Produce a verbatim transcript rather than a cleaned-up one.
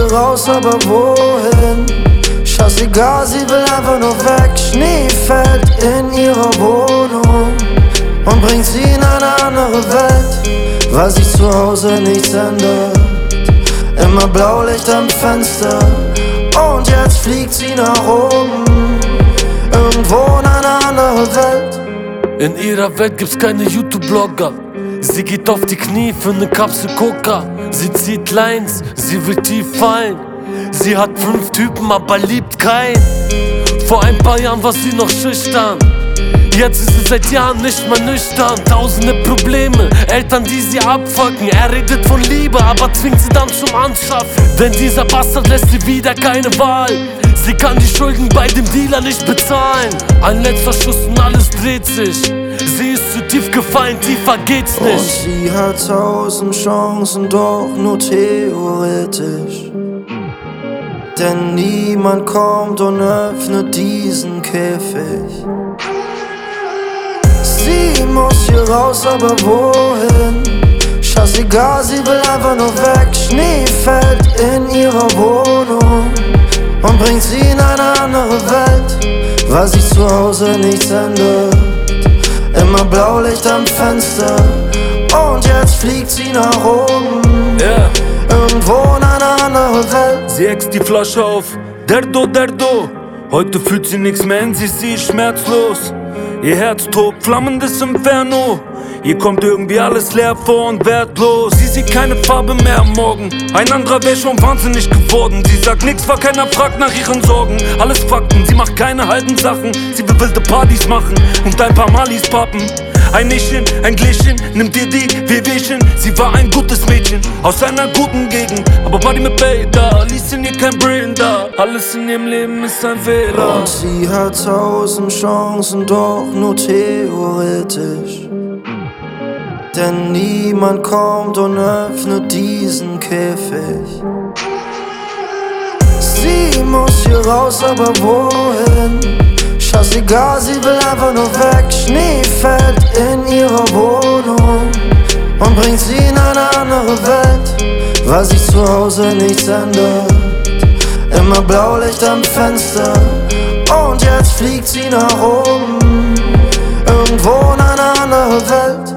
hier raus, aber wohin? Scheißegal, sie will einfach nur weg. Schnee fällt in ihrer Wohnung und bringt sie in eine andere Welt, weil sich zu Hause nichts ändert. Immer Blaulicht am Fenster und jetzt fliegt sie nach oben, irgendwo in eine andere Welt. In ihrer Welt gibt's keine YouTube-Blogger. Sie geht auf die Knie für ne Kapsel Coca. Sie zieht Lines, sie will tief fallen. Sie hat fünf Typen, aber liebt keinen. Vor ein paar Jahren war sie noch schüchtern. Jetzt ist sie seit Jahren nicht mehr nüchtern. Tausende Probleme, Eltern, die sie abfucken. Er redet von Liebe, aber zwingt sie dann zum Anschaffen. Denn dieser Bastard lässt ihr wieder keine Wahl. Sie kann die Schulden bei dem Dealer nicht bezahlen. Ein letzter Schuss und alles dreht sich. Sie ist zu tief gefallen, tiefer geht's nicht. Und sie hat tausend Chancen, doch nur theoretisch. Denn niemand kommt und öffnet diesen Käfig. Sie muss hier raus, aber wohin? Scheißegal, sie will einfach nur weg. Schnee fällt in ihrer Wohnung und bringt sie in eine andere Welt, weil sich zu Hause nichts ändert. Immer Blaulicht am Fenster und jetzt fliegt sie nach oben, yeah. Irgendwo in eine andere Welt. Sie äxt die Flasche auf, Derdo, Derdo. Heute fühlt sie nix mehr in sich, sie ist schmerzlos. Ihr Herz tobt, flammendes Inferno. Ihr kommt irgendwie alles leer vor und wertlos. Sie sieht keine Farbe mehr am Morgen. Ein anderer wäre schon wahnsinnig geworden. Sie sagt nix, weil keiner fragt nach ihren Sorgen. Alles Fakten, sie macht keine halben Sachen. Sie will wilde Partys machen und ein paar Malis pappen. Ein Nichtchen, ein Gläschen, nimmt dir die Wehwehchen. Sie war ein gutes Mädchen aus einer guten Gegend. Aber Party mit Bay, da ließ in ihr kein Brain da. Alles in ihrem Leben ist ein Fehler. Und sie hat tausend Chancen, doch nur theoretisch. Denn niemand kommt und öffnet diesen Käfig. Sie muss hier raus, aber wohin? Scheißegal, sie will einfach nur weg. Schnee fällt in ihrer Wohnung und bringt sie in eine andere Welt, weil sich zu Hause nichts ändert. Immer Blaulicht am Fenster und jetzt fliegt sie nach oben, irgendwo in eine andere Welt.